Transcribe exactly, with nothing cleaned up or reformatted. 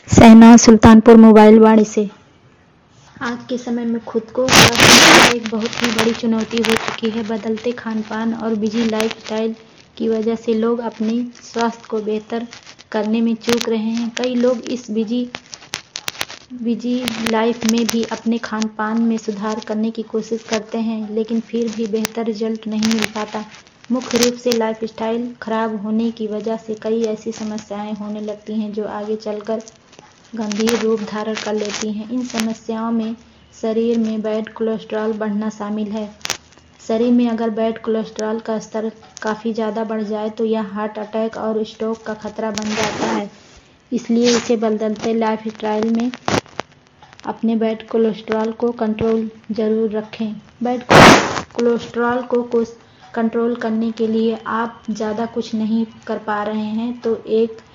Shehnaaz Sultanpur mobile वाणी से। आज के समय में खुद को स्वस्थ रखना एक बहुत ही बड़ी चुनौती हो चुकी है। बदलते खान पान और बिजी लाइफस्टाइल की वजह से लोग अपने स्वास्थ्य को बेहतर करने में चूक रहे हैं। कई लोग इस बिजी बिजी लाइफ में भी अपने खान पान में सुधार करने की कोशिश करते हैं, लेकिन फिर भी बेहतर रिजल्ट नहीं मिल पाता। मुख्य रूप से लाइफस्टाइल खराब होने की वजह से कई ऐसी समस्याएं होने लगती हैं जो आगे चलकर गंभीर रूप धारण कर लेती हैं। इन समस्याओं में शरीर में बैड कोलेस्ट्रॉल बढ़ना शामिल है। शरीर में अगर बैड कोलेस्ट्रॉल का स्तर काफ़ी ज़्यादा बढ़ जाए तो यह हार्ट अटैक और स्ट्रोक का खतरा बन जाता है। इसलिए इसे बदलते लाइफस्टाइल में अपने बैड कोलेस्ट्रॉल को कंट्रोल जरूर रखें। बैड कोलेस्ट्रॉल को कंट्रोल करने के लिए आप ज़्यादा कुछ नहीं कर पा रहे हैं तो एक